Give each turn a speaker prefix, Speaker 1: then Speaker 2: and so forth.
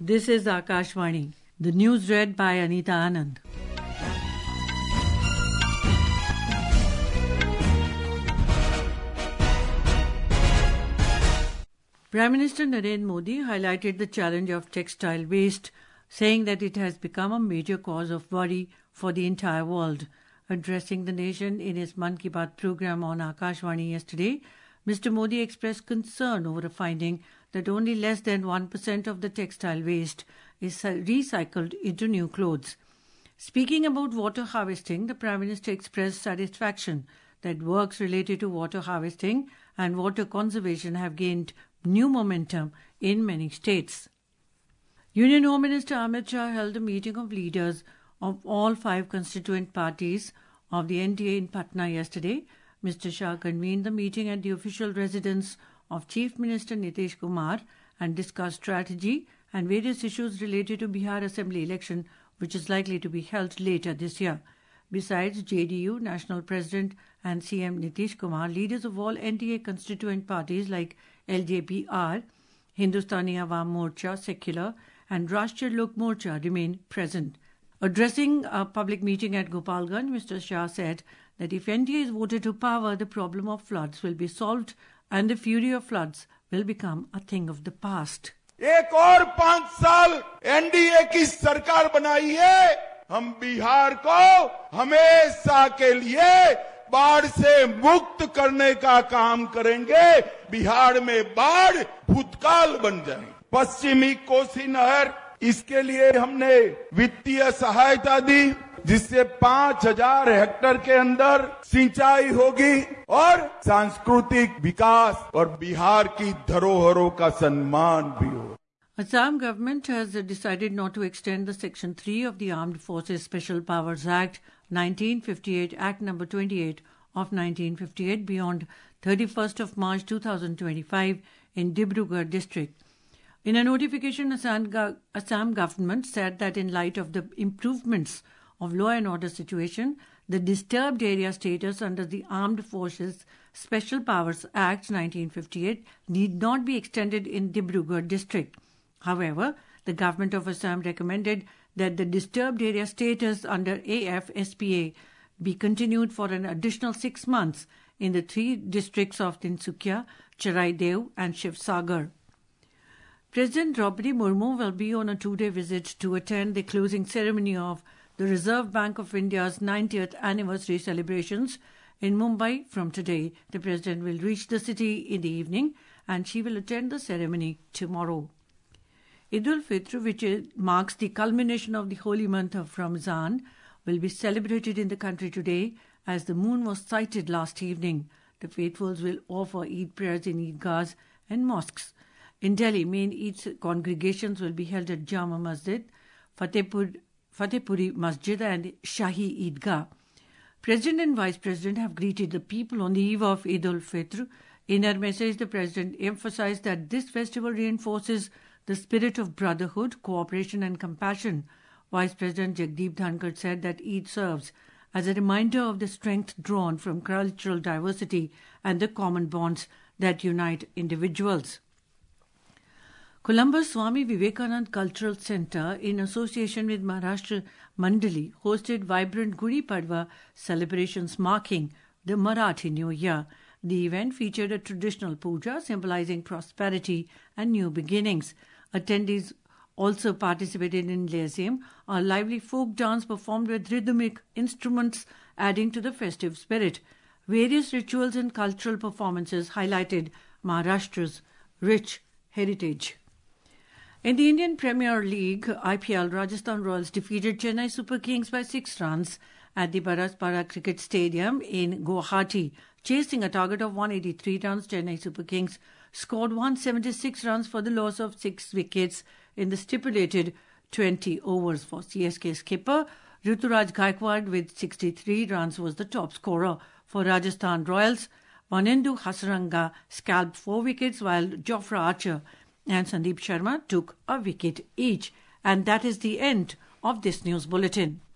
Speaker 1: This is Akashvani. The news read by Anita Anand. Prime Minister Narendra Modi highlighted the challenge of textile waste, saying that it has become a major cause of worry for the entire world. Addressing the nation in his Mann Ki Baat program on Akashvani yesterday, Mr. Modi expressed concern over a finding that only less than 1% of the textile waste is recycled into new clothes. Speaking about water harvesting, the Prime Minister expressed satisfaction that works related to water harvesting and water conservation have gained new momentum in many states. Union Home Minister Amit Shah held a meeting of leaders of all 5 constituent parties of the NDA in Patna yesterday. Mr. Shah convened the meeting at the official residence of Chief Minister Nitish Kumar and discussed strategy and various issues related to Bihar Assembly election, which is likely to be held later this year. Besides JDU, National President and CM Nitish Kumar, leaders of all NDA constituent parties like LJP-R, Hindustani Awam Morcha, Secular and Rashtriya Lok Morcha remain present. Addressing a public meeting at Gopalganj, Mr. Shah said that if NDA is voted to power, the problem of floods will be solved and the fury of floods will become a thing of the past.
Speaker 2: एक और 5 साल NDA की सरकार बनाई है, हम बिहार को हमेशा के लिए बाढ़ से मुक्त करने का काम करेंगे. बिहार में बाढ़ भूतकाल बन जाए. पश्चिमी कोसी नहर, इसके लिए हमने वित्तीय सहायता दी, जिससे 5000 हेक्टेयर के अंदर सिंचाई होगी और सांस्कृतिक विकास और बिहार की धरोहरों का सम्मान भी होगा.
Speaker 1: Assam government has decided not to extend the Section 3 of the Armed Forces Special Powers Act 1958, Act number 28 of 1958 beyond 31st of March 2025 in Dibrugarh district. In a notification, Assam government said that in light of the improvements of law and order situation, the disturbed area status under the Armed Forces Special Powers Act 1958 need not be extended in Dibrugarh district. However, the government of Assam recommended that the disturbed area status under AFSPA be continued for an additional 6 months in the 3 districts of Tinsukia, Charaideo and Shivsagar. President Draupadi Murmu will be on a 2-day visit to attend the closing ceremony of the Reserve Bank of India's 90th anniversary celebrations in Mumbai from today. The President will reach the city in the evening and she will attend the ceremony tomorrow. Eid al-Fitr, which marks the culmination of the holy month of Ramzan, will be celebrated in the country today as the moon was sighted last evening. The faithfuls will offer Eid prayers in Eidgahs and mosques. In Delhi, main Eid congregations will be held at Jama Masjid, Fatehpuri Masjid and Shahi Eidgah. President and Vice President have greeted the people on the eve of Eid al-Fitr. In her message, the President emphasized that this festival reinforces the spirit of brotherhood, cooperation and compassion. Vice President Jagdeep Dhankar said that Eid serves as a reminder of the strength drawn from cultural diversity and the common bonds that unite individuals. Columbus Swami Vivekanand Cultural Center, in association with Maharashtra Mandali, hosted vibrant Gudi Padwa celebrations marking the Marathi New Year. The event featured a traditional puja symbolizing prosperity and new beginnings. Attendees also participated in Leazim, a lively folk dance performed with rhythmic instruments adding to the festive spirit. Various rituals and cultural performances highlighted Maharashtra's rich heritage. In the Indian Premier League, IPL, Rajasthan Royals defeated Chennai Super Kings by 6 runs at the Baraspara Cricket Stadium in Guwahati. Chasing a target of 183 runs, Chennai Super Kings scored 176 runs for the loss of 6 wickets in the stipulated 20 overs. For CSK skipper Ruturaj Gaikwad with 63 runs was the top scorer. For Rajasthan Royals, Vanendu Hasaranga scalped 4 wickets while Jofra Archer and Sandeep Sharma took a wicket each. And that is the end of this news bulletin.